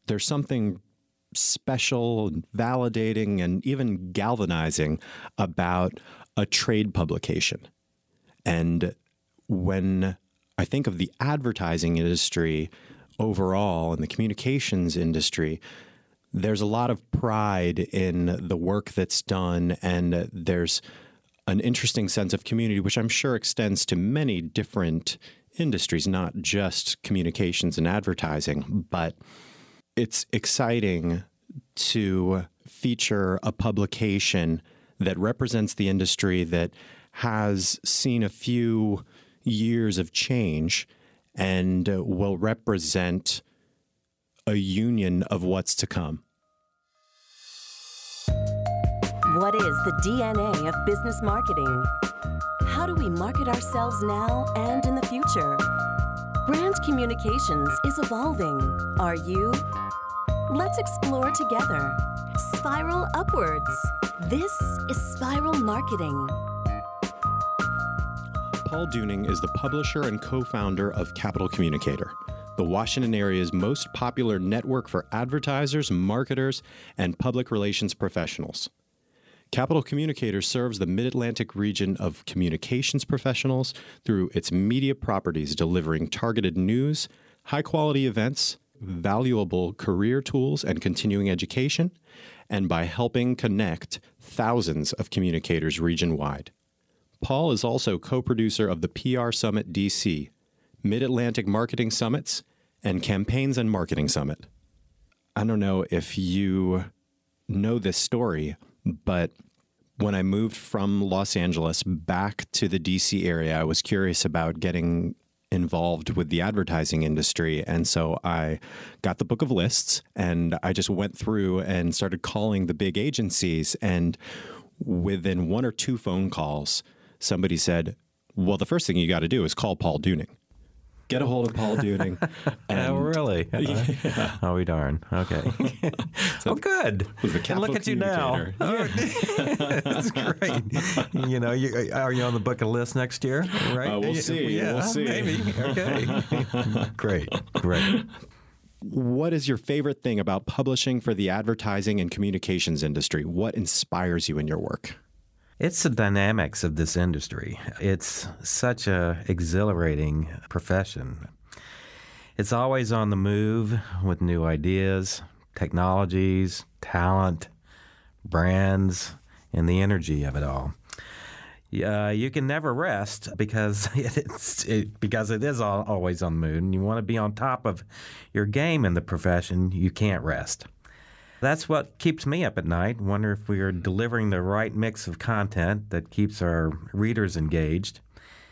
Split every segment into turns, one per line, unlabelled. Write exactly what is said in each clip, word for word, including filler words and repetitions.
there's something special, and validating, and even galvanizing about a trade publication. And when I think of the advertising industry overall and the communications industry, there's a lot of pride in the work that's done, and there's an interesting sense of community, which I'm sure extends to many different industries, not just communications and advertising. But it's exciting to feature a publication that represents the industry that has seen a few years of change and will represent a union of what's to come.
What is the D N A of business marketing? How do we market ourselves now and in the future? Brand communications is evolving. Are you? Let's explore together. Spiral upwards. This is Spiral Marketing.
Paul Deuning is the publisher and co-founder of Capital Communicator, the Washington area's most popular network for advertisers, marketers, and public relations professionals. Capital Communicator serves the Mid-Atlantic region of communications professionals through its media properties, delivering targeted news, high-quality events, valuable career tools and continuing education, and by helping connect thousands of communicators region-wide. Paul is also co-producer of the P R Summit D C, Mid-Atlantic Marketing Summits, and Campaigns and Marketing Summit. I don't know if you know this story, but when I moved from Los Angeles back to the D C area, I was curious about getting involved with the advertising industry. And so I got the book of lists and I just went through and started calling the big agencies. And within one or two phone calls, somebody said, well, the first thing you got to do is call Paul Deuning. Get a hold of Paul Deuning.
And, oh, really? Yeah. Oh, we darn. Okay. So, oh, good. And look at you now. Oh, that's great. You know, you, are you on the bucket list next year? Right?
Uh, we'll see.
Yeah,
we'll see.
Maybe. Okay. Great. Great.
What is your favorite thing about publishing for the advertising and communications industry? What inspires you in your work?
It's the dynamics of this industry. It's such a exhilarating profession. It's always on the move with new ideas, technologies, talent, brands, and the energy of it all. Uh, you can never rest because it's it, because it is all, always on the move, and you want to be on top of your game in the profession. You can't rest. That's what keeps me up at night. Wonder if we are delivering the right mix of content that keeps our readers engaged.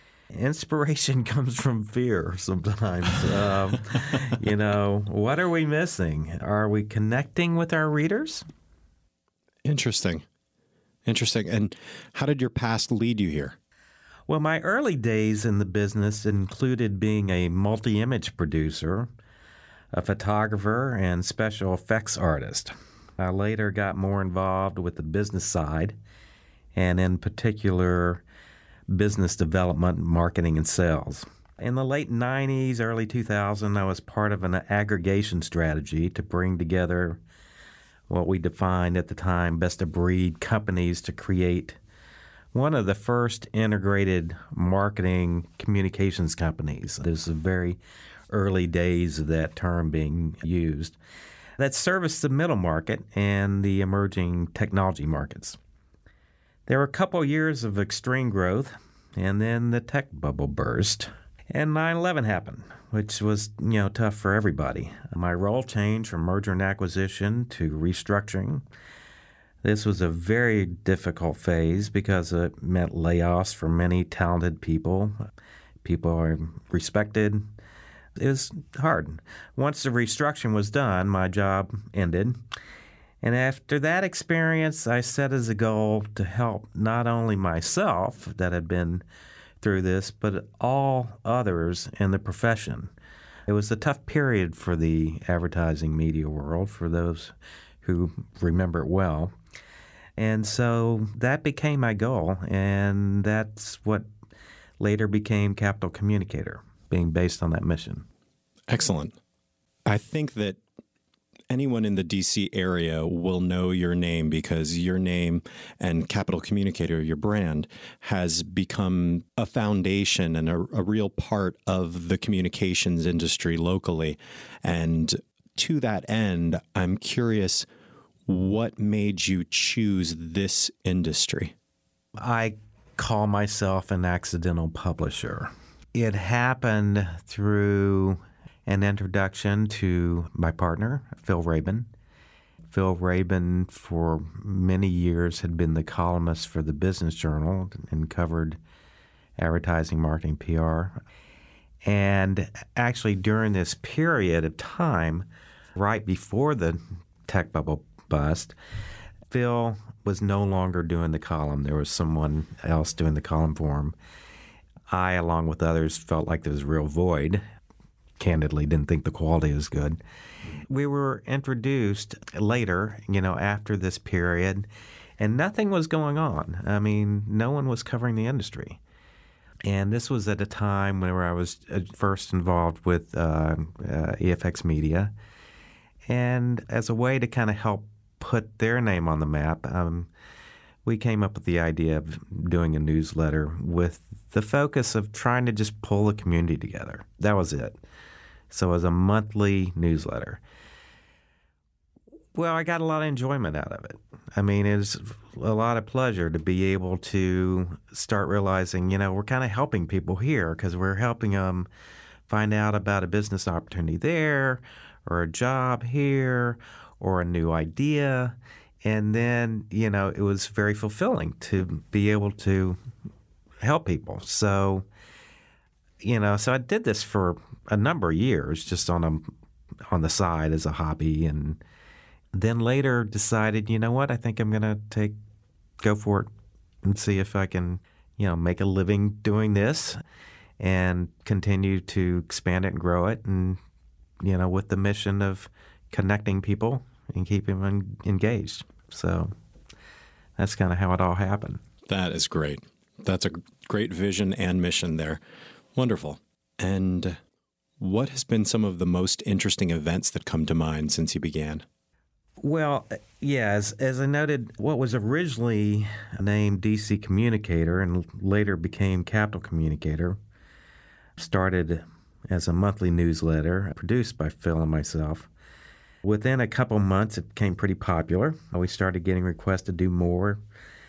Inspiration comes from fear sometimes. um, you know, what are we missing? Are we connecting with our readers?
Interesting. Interesting. And how did your past lead you here?
Well, my early days in the business included being a multi-image producer, a photographer, and special effects artist. I later got more involved with the business side, and in particular, business development, marketing, and sales. In the late nineties, early two thousand, I was part of an aggregation strategy to bring together what we defined at the time best-of-breed companies to create one of the first integrated marketing communications companies. This is very early days of that term being used, that serviced the middle market and the emerging technology markets. There were a couple years of extreme growth, and then the tech bubble burst, and nine eleven happened, which was, you know, tough for everybody. My role changed from merger and acquisition to restructuring. This was a very difficult phase because it meant layoffs for many talented people. People are respected. It was hard. Once the restructuring was done, my job ended. And after that experience, I set as a goal to help not only myself that had been through this, but all others in the profession. It was a tough period for the advertising media world, for those who remember it well. And so that became my goal, and that's what later became Capital Communicator, being based on that mission.
Excellent. I think that anyone in the D C area will know your name because your name and Capital Communicator, your brand, has become a foundation and a, a real part of the communications industry locally. And to that end, I'm curious, what made you choose this industry?
I call myself an accidental publisher. It happened through an introduction to my partner, Phil Rabin. Phil Rabin, for many years, had been the columnist for the Business Journal and covered advertising, marketing, P R. And actually, during this period of time, right before the tech bubble bust, Phil was no longer doing the column. There was someone else doing the column for him. I, along with others, felt like there was a real void. Candidly, didn't think the quality was good. We were introduced later, you know, after this period, and nothing was going on. I mean, no one was covering the industry. And this was at a time where I was first involved with uh, uh, E F X Media. And as a way to kind of help put their name on the map, um, we came up with the idea of doing a newsletter with the focus of trying to just pull the community together. That was it. So it was a monthly newsletter. Well, I got a lot of enjoyment out of it. I mean, it was a lot of pleasure to be able to start realizing, you know, we're kind of helping people here because we're helping them find out about a business opportunity there or a job here or a new idea. And then, you know, it was very fulfilling to be able to help people. So, you know, so I did this for a number of years just on a on the side as a hobby, and then later decided, you know what, I think I'm going to take go for it and see if I can, you know, make a living doing this and continue to expand it and grow it, and, you know, with the mission of connecting people and keeping them engaged. So that's kind of how it all happened.
That is great. That's a great vision and mission there. Wonderful. And what has been some of the most interesting events that come to mind since you began?
Well, yeah, as, as I noted, what was originally named D C Communicator and later became Capital Communicator started as a monthly newsletter produced by Phil and myself. Within a couple months, it became pretty popular. We started getting requests to do more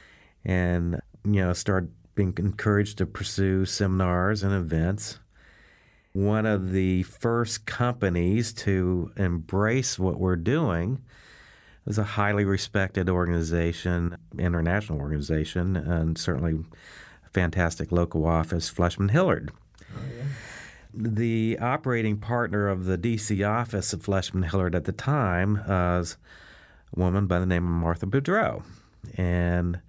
and, you know, started being encouraged to pursue seminars and events. One of the first companies to embrace what we're doing was a highly respected organization, international organization, and certainly a fantastic local office, Fleishman Hillard. Oh, yeah. The operating partner of the D C office of Fleishman Hillard at the time was a woman by the name of Martha Boudreau, and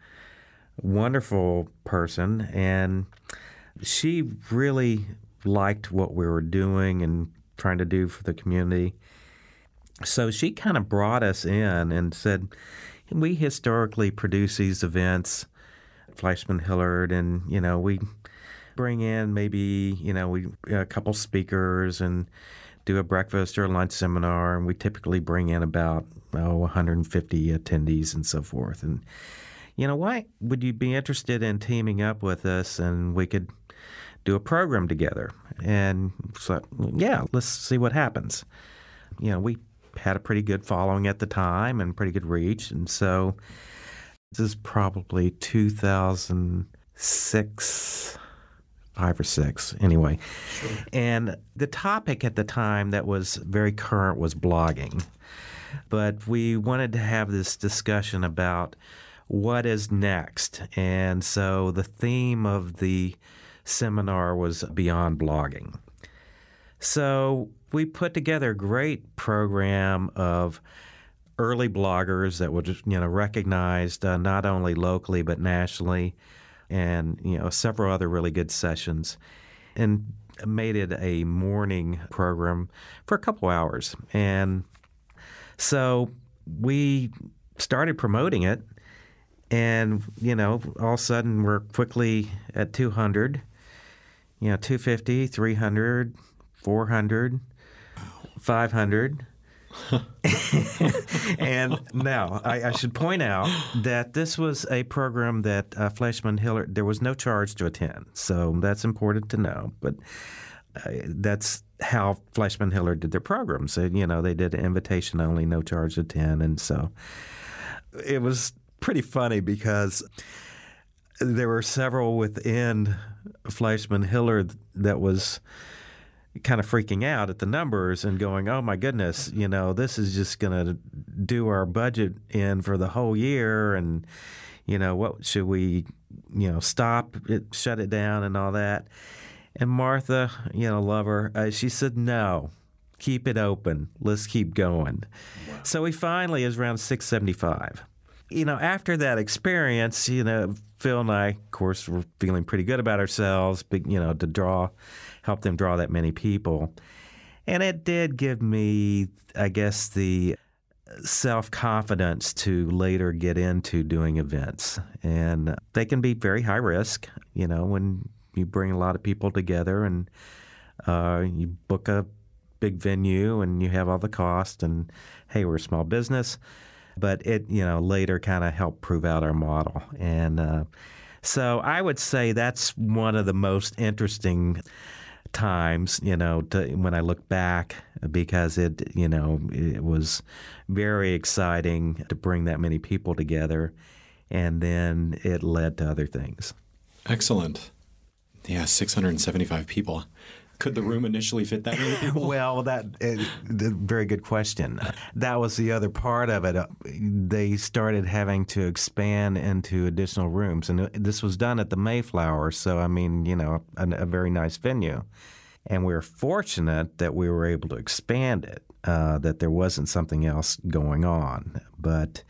wonderful person, and she really liked what we were doing and trying to do for the community. So she kind of brought us in and said, we historically produce these events, Fleishman Hillard, and, you know, we bring in maybe, you know, we a couple speakers and do a breakfast or a lunch seminar, and we typically bring in about, oh, one hundred fifty attendees and so forth. And, you know, why would you be interested in teaming up with us and we could do a program together? And so, yeah, let's see what happens. You know, we had a pretty good following at the time and pretty good reach. And so this is probably two thousand six, five or six, anyway. Sure. And the topic at the time that was very current was blogging. But we wanted to have this discussion about what is next. And so the theme of the seminar was Beyond Blogging. So we put together a great program of early bloggers that were just, you know, recognized uh, not only locally but nationally, and, you know, several other really good sessions, and made it a morning program for a couple hours. And so we started promoting it, and, you know, all of a sudden we're quickly at two hundred, you know, two hundred fifty, three hundred, four hundred, five hundred, And now I, I should point out that this was a program that uh, Fleishman Hillard, there was no charge to attend. So that's important to know. But uh, that's how Fleishman Hillard did their programs. So, you know, they did an invitation only, no charge to attend. And so it was pretty funny because there were several within Fleishman Hillard that was kind of freaking out at the numbers and going, oh, my goodness, you know, this is just going to do our budget in for the whole year. And, you know, what should we, you know, stop it, shut it down and all that. And Martha, you know, love her, uh, she said, no, keep it open. Let's keep going. Wow. So we finally, it was around six seventy-five. You know, after that experience, you know, Phil and I, of course, were feeling pretty good about ourselves, but, you know, to draw, help them draw that many people. And it did give me, I guess, the self-confidence to later get into doing events. And they can be very high risk, you know, when you bring a lot of people together and uh, you book a big venue and you have all the cost and, hey, we're a small business. But it, you know, later kind of helped prove out our model. And uh, so I would say that's one of the most interesting times, you know, to, when I look back, because it, you know, it was very exciting to bring that many people together. And then it led to other things.
Excellent. Yeah, six hundred seventy-five people. Could the room initially fit that many people?
Well, that is a very good question. That was the other part of it. They started having to expand into additional rooms, and this was done at the Mayflower. So, I mean, you know, a, a very nice venue. And we were fortunate that we were able to expand it, uh, that there wasn't something else going on. But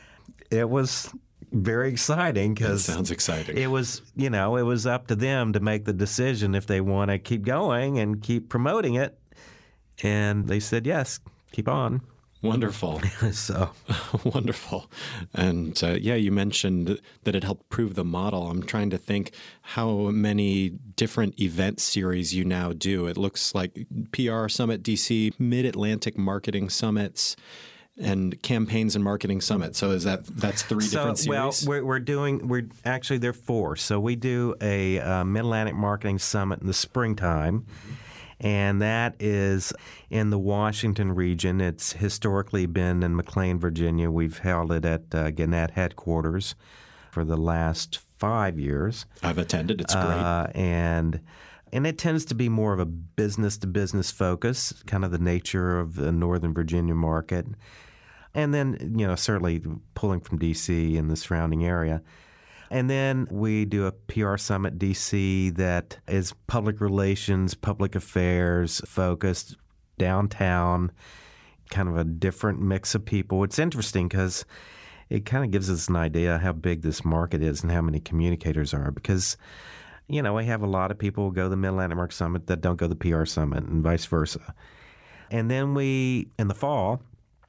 it was very exciting because
sounds exciting.
It was, you know, it was up to them to make the decision if they want to keep going and keep promoting it. And they said, yes, keep on.
Wonderful.
so
Wonderful. And uh, yeah, you mentioned that it helped prove the model. I'm trying to think how many different event series you now do. It looks like P R Summit D C, Mid-Atlantic Marketing Summits, and Campaigns and Marketing Summit. So is that that's three
so,
different series?
Well, we're, we're doing we're actually there are four. So we do a uh, Mid-Atlantic Marketing Summit in the springtime, and that is in the Washington region. It's historically been in McLean, Virginia. We've held it at uh, Gannett headquarters for the last five years.
I've attended. It's great.
Uh, and And it tends to be more of a business-to-business focus, kind of the nature of the Northern Virginia market. And then, you know, certainly pulling from D C and the surrounding area. And then we do a P R Summit D C that is public relations, public affairs focused, downtown, kind of a different mix of people. It's interesting because it kind of gives us an idea how big this market is and how many communicators are, because you know, we have a lot of people who go to the Mid-Atlantic Marketing Summit that don't go to the P R Summit and vice versa. And then we, in the fall,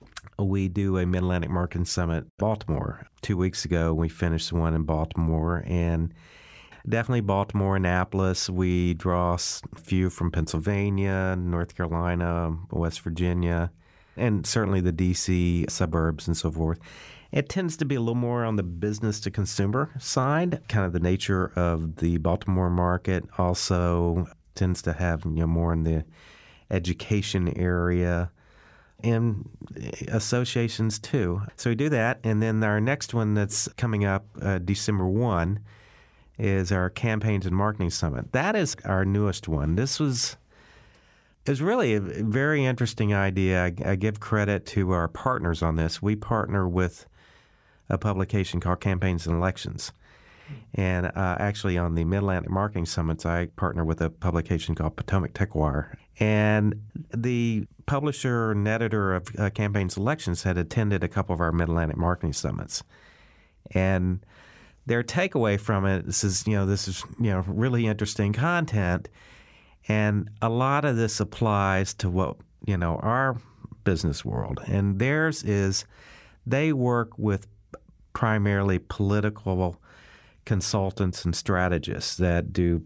we do a Mid-Atlantic Marketing Summit Baltimore. Two weeks ago, we finished one in Baltimore, and definitely Baltimore, Annapolis. We draw a few from Pennsylvania, North Carolina, West Virginia, and certainly the D C suburbs and so forth. It tends to be a little more on the business-to-consumer side, kind of the nature of the Baltimore market. Also tends to have, you know, more in the education area and associations too. So we do that, and then our next one that's coming up uh, December first is our Campaigns and Marketing Summit. That is our newest one. This was It's really a very interesting idea. I, I give credit to our partners on this. We partner with a publication called Campaigns and Elections. And uh, actually on the Mid-Atlantic Marketing Summits, I partner with a publication called Potomac TechWire. And the publisher and editor of uh, Campaigns and Elections had attended a couple of our Mid-Atlantic Marketing Summits. And their takeaway from it is, you know, this is, you know, really interesting content. And a lot of this applies to what, you know, our business world. And theirs is they work with primarily political consultants and strategists that do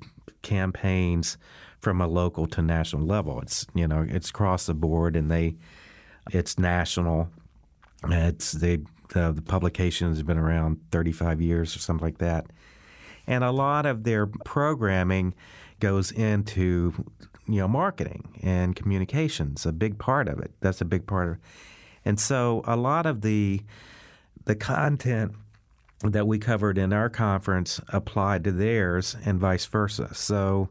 campaigns from a local to national level. It's, you know, it's across the board, and they It's national. It's they uh, the publication has been around thirty-five years or something like that. And a lot of their programming goes into, you know, marketing and communications, a big part of it. That's a big part of it. And so a lot of the the content that we covered in our conference applied to theirs and vice versa. So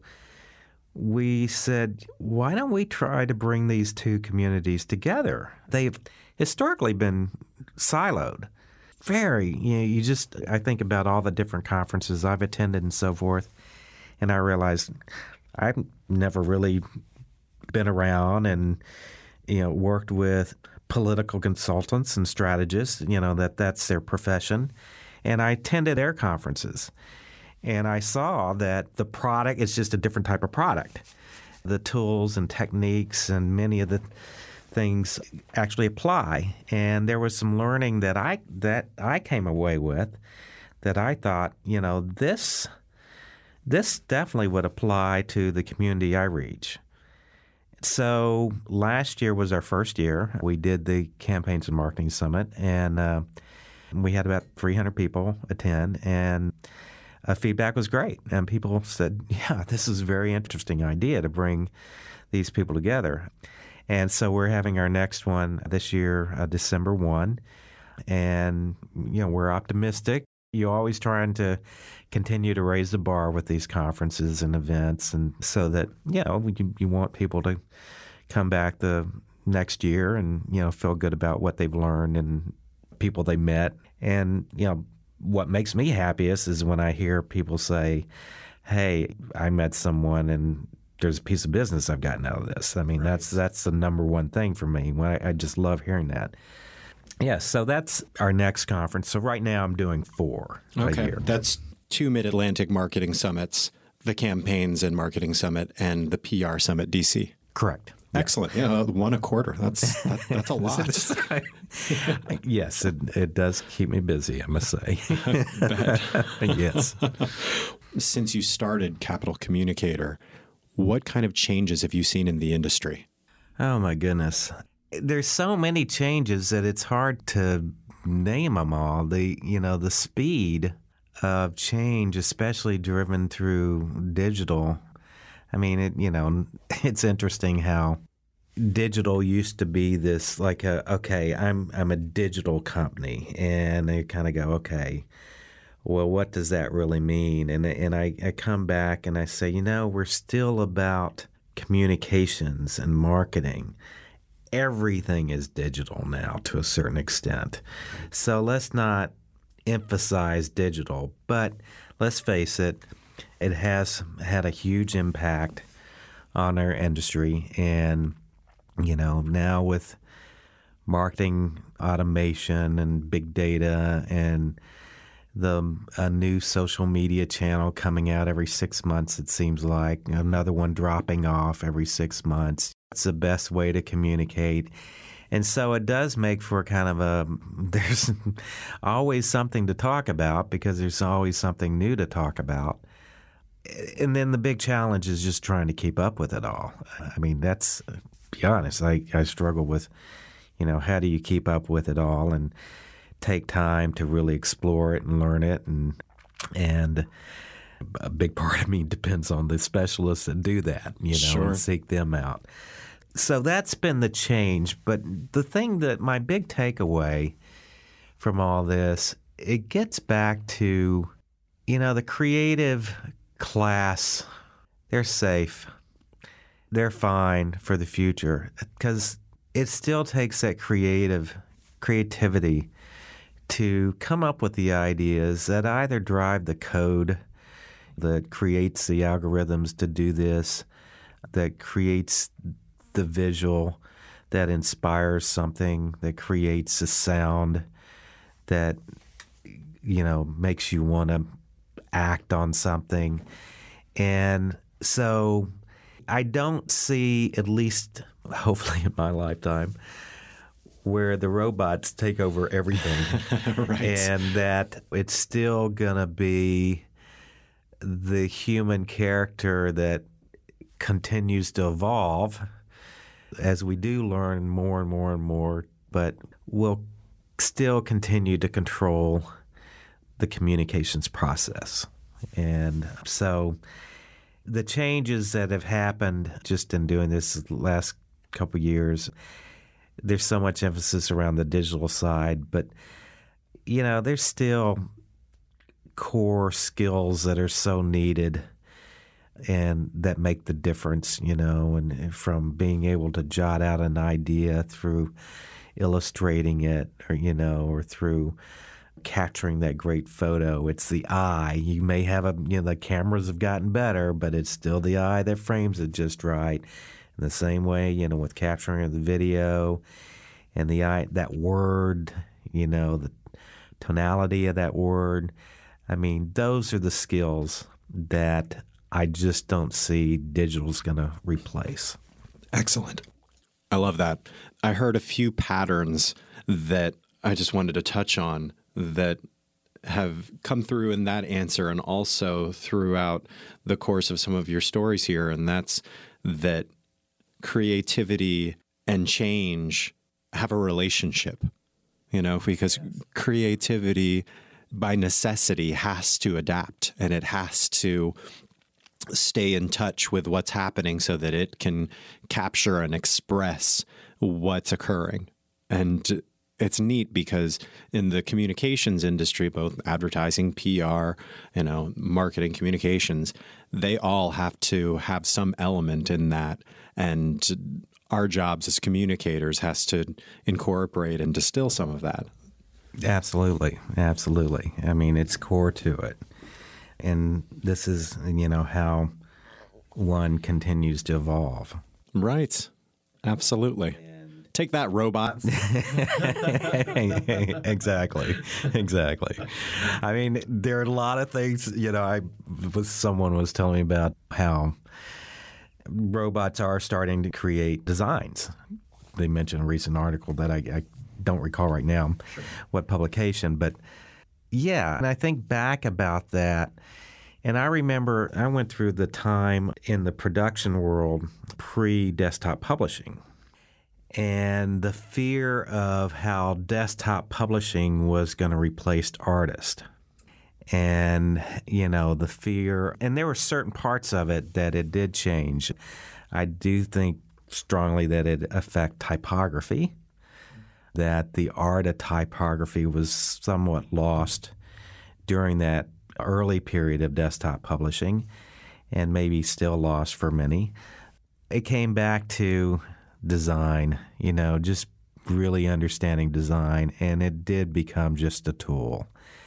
we said, why don't we try to bring these two communities together? They've historically been siloed. Very, you know, you just, I think about all the different conferences I've attended and so forth, and I realized I've never really been around and, you know, worked with political consultants and strategists, you know, that that's their profession. And I attended their conferences, and I saw that the product is just a different type of product. The tools and techniques and many of the things actually apply. And there was some learning that I that I came away with that I thought, you know, this this definitely would apply to the community I reach. So last year was our first year. We did the Campaigns and Marketing Summit, and uh, we had about three hundred people attend, and uh, feedback was great. And people said, yeah, this is a very interesting idea to bring these people together. And so we're having our next one this year, uh, December first, and you know we're optimistic. You're always trying to continue to raise the bar with these conferences and events, and so that you know you, you want people to come back the next year and you know feel good about what they've learned and people they met. And you know what makes me happiest is when I hear people say, "Hey, I met someone and there's a piece of business I've gotten out of this." I mean, right. that's that's the number one thing for me. I, I just love hearing that. Yeah, so that's our next conference. So right now I'm doing four
okay.
a year.
That's two Mid-Atlantic Marketing Summits, the Campaigns and Marketing Summit, and the P R Summit D C.
Correct.
Excellent. Yeah, uh, one a quarter. That's that, that's a lot.
Yes, it, it does keep me busy, I must say. Yes.
Since you started Capital Communicator, what kind of changes have you seen in the industry?
Oh, my goodness. There's so many changes that it's hard to name them all. The you know the speed of change, especially driven through digital. I mean, it you know it's interesting how digital used to be this like a okay, I'm I'm a digital company, and they kind of go okay. Well, what does that really mean? And and I, I come back and I say, you know, we're still about communications and marketing. Everything is digital now to a certain extent. So let's not emphasize digital, but let's face it, it has had a huge impact on our industry. And, you know, now with marketing automation and big data and the a new social media channel coming out every six months, it seems like, another one dropping off every six months. It's the best way to communicate. And so it does make for kind of a, there's always something to talk about because there's always something new to talk about. And then the big challenge is just trying to keep up with it all. I mean, that's, to be honest, I, I struggle with, you know, how do you keep up with it all and take time to really explore it and learn it. And, and a big part of me depends on the specialists that do that, you know,
sure.
and seek them out. So that's been the change. But the thing that my big takeaway from all this, it gets back to, you know, the creative class, they're safe. They're fine for the future because it still takes that creative creativity to come up with the ideas that either drive the code that creates the algorithms to do this, that creates the visual, that inspires something, that creates a sound that, you know, makes you want to act on something. And so I don't see, at least hopefully in my lifetime, where the robots take over everything.
Right.
And that it's still going to be the human character that continues to evolve as we do learn more and more and more, but we'll still continue to control the communications process. And so the changes that have happened just in doing this last couple of years, there's so much emphasis around the digital side, but, you know, there's still core skills that are so needed and that make the difference, you know, and from being able to jot out an idea through illustrating it, or, you know, or through capturing that great photo. It's the eye. You may have a, you know, the cameras have gotten better, but it's still the eye that frames it just right. In the same way, you know, with capturing the video and the eye, that word, you know, the tonality of that word. I mean, those are the skills that I just don't see digital's going to replace.
Excellent. I love that. I heard a few patterns that I just wanted to touch on that have come through in that answer and also throughout the course of some of your stories here. And that's that creativity and change have a relationship, you know, because yes. creativity by necessity has to adapt and it has to stay in touch with what's happening so that it can capture and express what's occurring. And it's neat because in the communications industry, both advertising, P R, you know, marketing, communications, they all have to have some element in that. And our jobs as communicators has to incorporate and distill some of that.
Absolutely. Absolutely. I mean, it's core to it. And this is, you know, how one continues to evolve.
Right. Absolutely. Take that, robots.
Exactly. Exactly. I mean, there are a lot of things, you know, I was, someone was telling me about how robots are starting to create designs. They mentioned a recent article that I, I don't recall right now sure. what publication, but yeah, and I think back about that, and I remember I went through the time in the production world pre-desktop publishing. And the fear of how desktop publishing was going to replace artists. And, you know, the fear, and there were certain parts of it that it did change. I do think strongly that it affected typography, that the art of typography was somewhat lost during that early period of desktop publishing and maybe still lost for many. It came back to design, you know, just really understanding design, and it did become just a tool.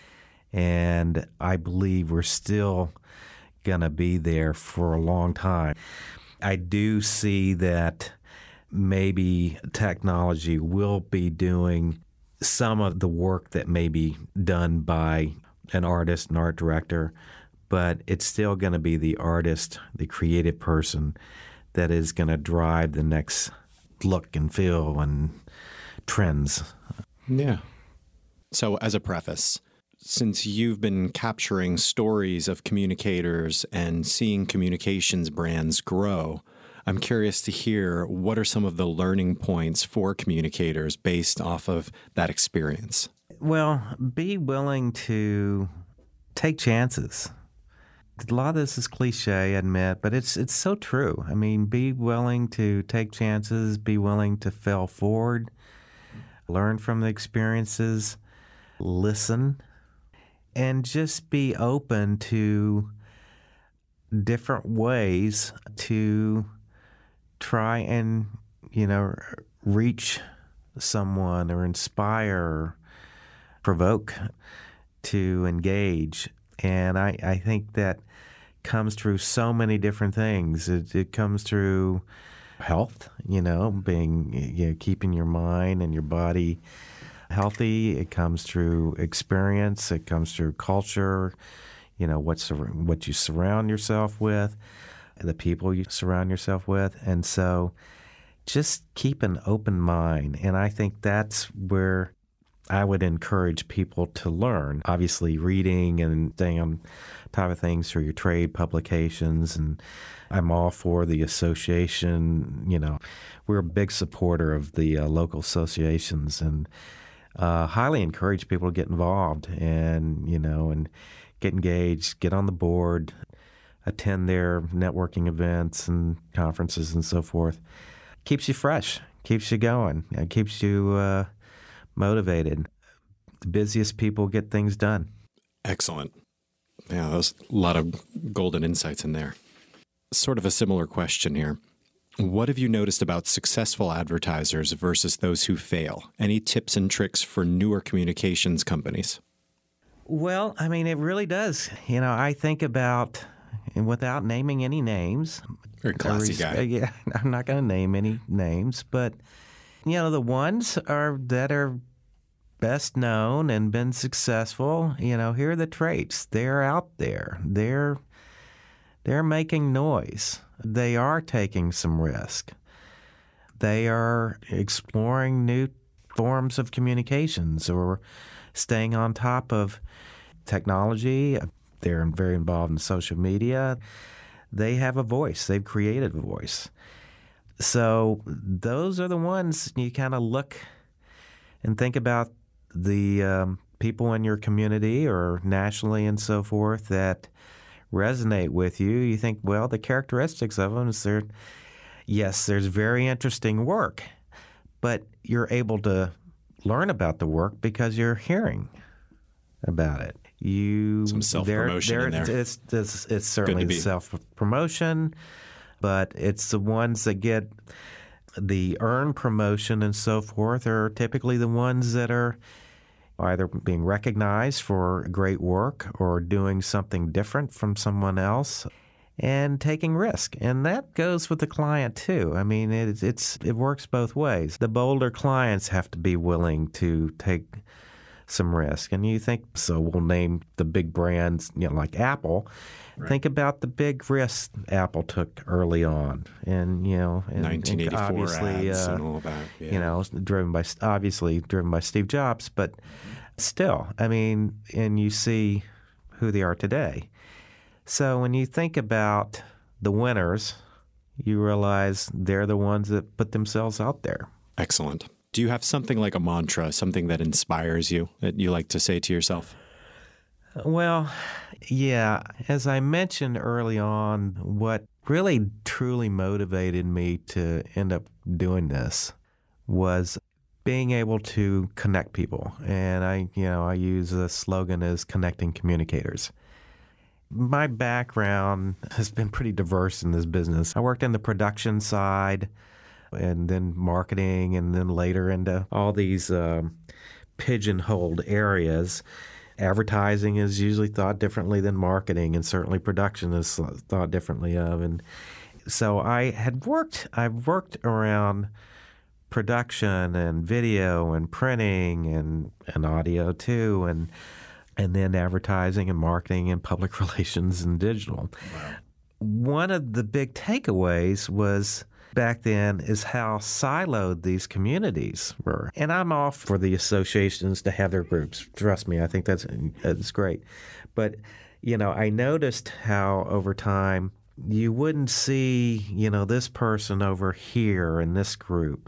And I believe we're still going to be there for a long time. I do see that maybe technology will be doing some of the work that may be done by an artist, an art director, but it's still going to be the artist, the creative person that is going to drive the next look and feel and trends.
Yeah. So as a preface, since you've been capturing stories of communicators and seeing communications brands grow, I'm curious to hear what are some of the learning points for communicators based off of that experience?
Well, be willing to take chances. A lot of this is cliche, I admit, but it's it's so true. I mean, be willing to take chances, be willing to fail forward, learn from the experiences, listen, and just be open to different ways to try and, you know, reach someone or inspire, provoke to engage. And I, I think that comes through so many different things. It, it comes through health, you know, being, you know, keeping your mind and your body healthy. It comes through experience. It comes through culture, you know, what's, what you surround yourself with, the people you surround yourself with. And so just keep an open mind. And I think that's where I would encourage people to learn. Obviously, reading and staying on top of things through your trade publications. And I'm all for the association. You know, we're a big supporter of the uh, local associations, and uh, highly encourage people to get involved and, you know, and get engaged, get on the board, attend their networking events and conferences and so forth. Keeps you fresh, keeps you going, it keeps you uh, motivated. The busiest people get things done.
Excellent. Yeah, there's a lot of golden insights in there. Sort of a similar question here. What have you noticed about successful advertisers versus those who fail? Any tips and tricks for newer communications companies?
Well, I mean, it really does. You know, I think about, and without naming any names.
Very classy guy.
Yeah, I'm not going to name any names, but, you know, the ones are that are best known and been successful, you know, here are the traits. They're out there. They're they're making noise. They are taking some risk. They are exploring new forms of communications or staying on top of technology. They're very involved in social media. They have a voice. They've created a voice. So those are the ones you kind of look and think about the um, people in your community or nationally and so forth that resonate with you. You think, well, the characteristics of them is they're, yes, there's very interesting work, but you're able to learn about the work because you're hearing about it. You
Some self-promotion
they're,
in
they're,
there.
It's, it's, it's certainly self-promotion, but it's the ones that get the earned promotion and so forth are typically the ones that are either being recognized for great work or doing something different from someone else and taking risk. And that goes with the client too. I mean, it, it's it works both ways. The bolder clients have to be willing to take some risk. And you think, so we'll name the big brands, you know, like Apple. Right. Think about the big risks Apple took early on, and you know, and,
nineteen eighty-four
and obviously,
ads
uh,
and all that. Yeah.
You know, driven by obviously driven by Steve Jobs, but still, I mean, and you see who they are today. So when you think about the winners, you realize they're the ones that put themselves out there.
Excellent. Do you have something like a mantra, something that inspires you that you like to say to yourself?
Well, yeah. As I mentioned early on, what really truly motivated me to end up doing this was being able to connect people. And I, you know, I use the slogan as connecting communicators. My background has been pretty diverse in this business. I worked in the production side and then marketing and then later into all these um, pigeonholed areas. Advertising is usually thought differently than marketing, and certainly production is thought differently of. And so I had worked, I've worked around production and video and printing and, and audio too, and and then advertising and marketing and public relations and digital. Wow. One of the big takeaways was back then is how siloed these communities were. And I'm all for the associations to have their groups. Trust me, I think that's, that's great. But, you know, I noticed how over time you wouldn't see, you know, this person over here in this group.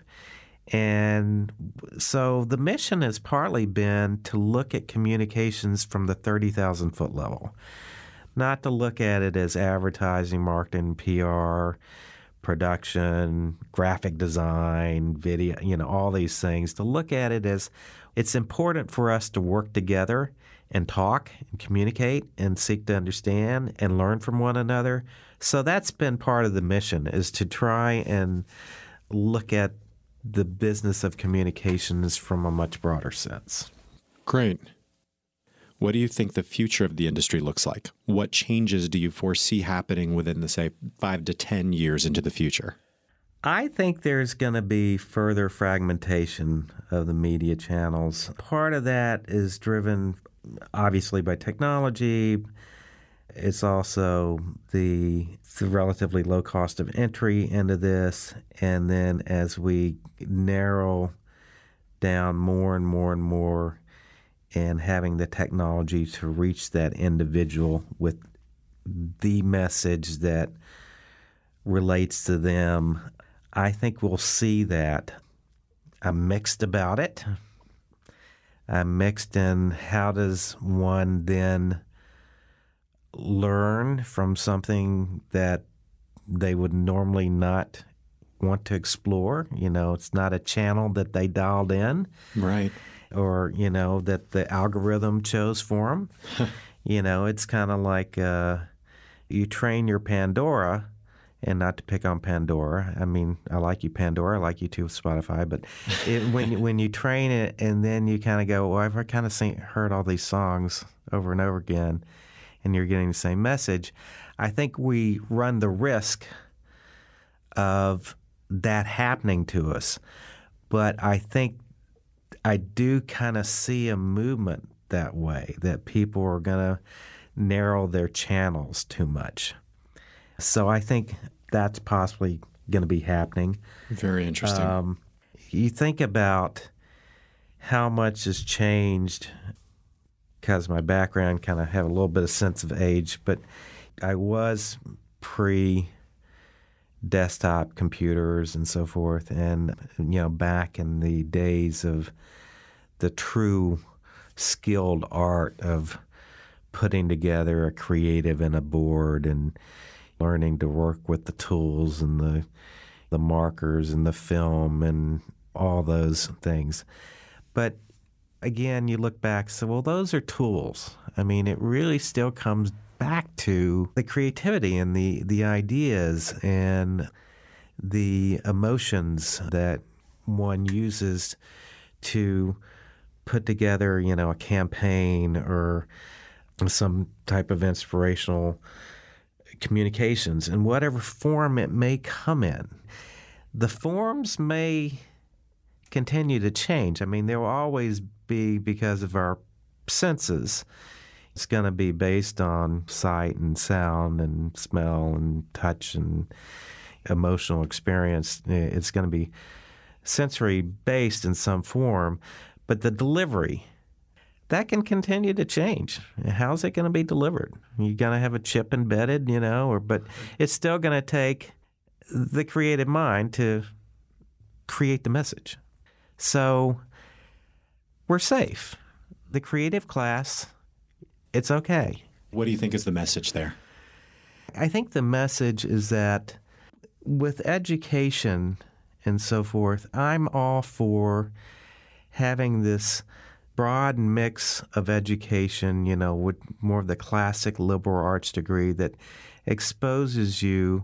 And so the mission has partly been to look at communications from the thirty thousand foot level, not to look at it as advertising, marketing, P R, production, graphic design, video, you know, all these things, to look at it as it's important for us to work together and talk and communicate and seek to understand and learn from one another. So that's been part of the mission, is to try and look at the business of communications from a much broader sense.
Great. What do you think the future of the industry looks like? What changes do you foresee happening within the, say, five to ten years into the future?
I think there's going to be further fragmentation of the media channels. Part of that is driven, obviously, by technology. It's also the, the relatively low cost of entry into this. And then as we narrow down more and more and more and having the technology to reach that individual with the message that relates to them. I think we'll see that. I'm mixed about it. I'm mixed in how does one then learn from something that they would normally not want to explore. You know, it's not a channel that they dialed in.
Right.
Or, you know, that the algorithm chose for them. You know, it's kind of like uh, you train your Pandora, and not to pick on Pandora. I mean, I like you, Pandora. I like you too, Spotify. But it, when when you train it, and then you kind of go, well, I've kind of seen, heard all these songs over and over again, and you're getting the same message. I think we run the risk of that happening to us. But I think I do kind of see a movement that way, that people are going to narrow their channels too much. So I think that's possibly going to be happening.
Very interesting.
Um, you think about how much has changed, because my background kind of have a little bit of sense of age, but I was pre-desktop computers and so forth, and you know, back in the days of the true skilled art of putting together a creative and a board and learning to work with the tools and the the markers and the film and all those things. But again, you look back and say, well, those are tools. I mean, it really still comes back to the creativity and the, the ideas and the emotions that one uses to put together, you know, a campaign or some type of inspirational communications in whatever form it may come in. The forms may continue to change. I mean, there will always be, because of our senses, it's going to be based on sight and sound and smell and touch and emotional experience. It's going to be sensory based in some form, but the delivery, that can continue to change. How's it going to be delivered? You're going to have a chip embedded, you know, or but it's still going to take the creative mind to create the message. So we're safe. The creative class, it's okay.
What do you think is the message there?
I think the message is that with education and so forth, I'm all for having this broad mix of education, you know, with more of the classic liberal arts degree that exposes you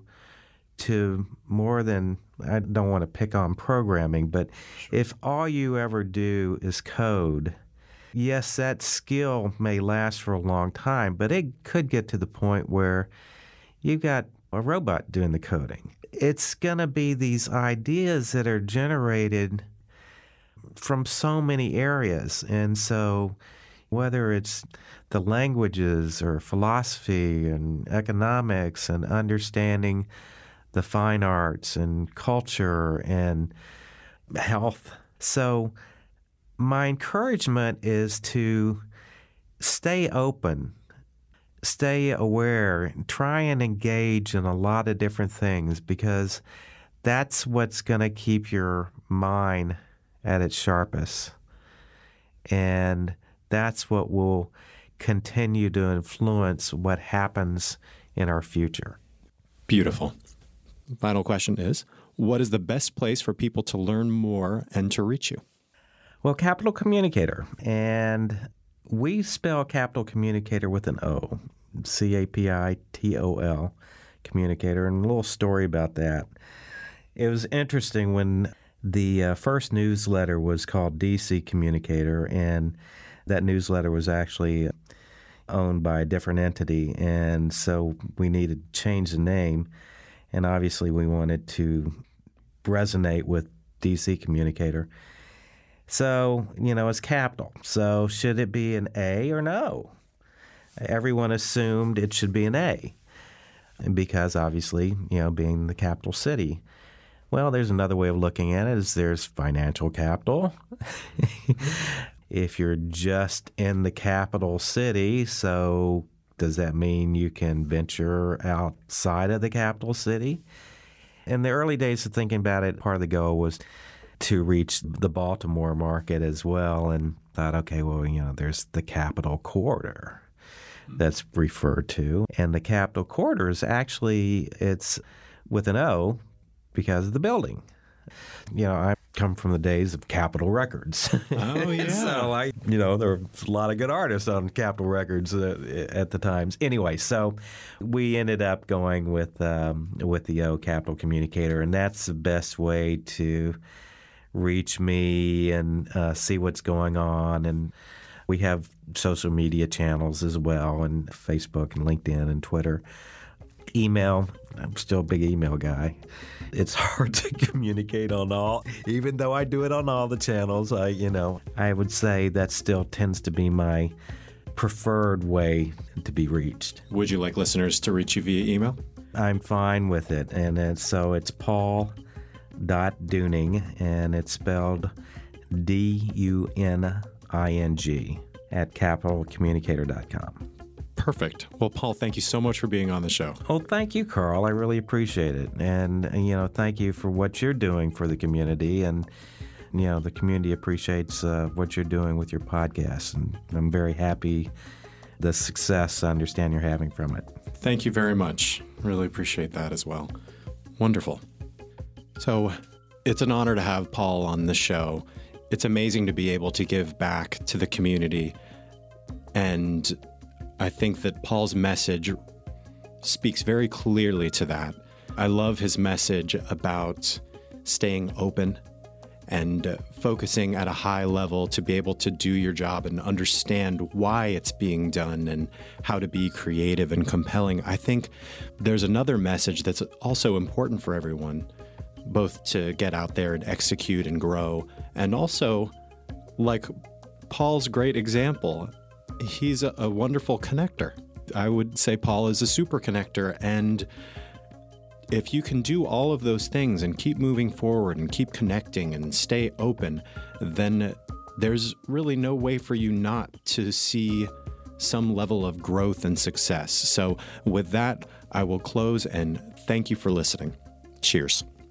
to more than, I don't want to pick on programming, but sure. If all you ever do is code, yes, that skill may last for a long time, but it could get to the point where you've got a robot doing the coding. It's going to be these ideas that are generated from so many areas. And so whether it's the languages or philosophy and economics and understanding the fine arts and culture and health. So my encouragement is to stay open, stay aware, try and engage in a lot of different things, because that's what's going to keep your mind at its sharpest. And that's what will continue to influence what happens in our future.
Beautiful. Final question is, what is the best place for people to learn more and to reach you?
Well, Capital Communicator. And we spell Capital Communicator with an O, C A P I T O L, Communicator. And a little story about that. It was interesting when the uh, first newsletter was called D C Communicator, and that newsletter was actually owned by a different entity, and so we needed to change the name, and obviously we wanted to resonate with D C Communicator. So, you know, it's capital. So should it be an A or no? Everyone assumed it should be an A because obviously, you know, being the capital city. Well, there's another way of looking at it is there's financial capital. If you're just in the capital city, so does that mean you can venture outside of the capital city? In the early days of thinking about it, part of the goal was to reach the Baltimore market as well, and thought, okay, well, you know, there's the Capital Corridor that's referred to. And the Capital Corridor is actually, it's with an O because of the building. You know, I come from the days of Capitol Records.
Oh, yeah.
So, I, you know, there were a lot of good artists on Capitol Records uh, at the times. Anyway, so we ended up going with um, with the O, Capital Communicator, and that's the best way to reach me and uh, see what's going on. And we have social media channels as well, and Facebook and LinkedIn and Twitter. Email, I'm still a big email guy. It's hard to communicate on all, even though I do it on all the channels. I, you know, I would say that still tends to be my preferred way to be reached.
Would you like listeners to reach you via email?
I'm fine with it. And it's, so it's Paul dot Duning, and it's spelled D U N I N G at capital communicator dot com.
Perfect. Well, Paul, thank you so much for being on the show.
Oh, thank you, Carl. I really appreciate it. And, you know, thank you for what you're doing for the community. And, you know, the community appreciates uh, what you're doing with your podcast. And I'm very happy the success I understand you're having from it.
Thank you very much. Really appreciate that as well. Wonderful. So it's an honor to have Paul on the show. It's amazing to be able to give back to the community. And I think that Paul's message speaks very clearly to that. I love his message about staying open and uh, focusing at a high level to be able to do your job and understand why it's being done and how to be creative and compelling. I think there's another message that's also important for everyone, both to get out there and execute and grow, and also, like Paul's great example, he's a, a wonderful connector. I would say Paul is a super connector, and if you can do all of those things and keep moving forward and keep connecting and stay open, then there's really no way for you not to see some level of growth and success. So with that, I will close and thank you for listening. Cheers.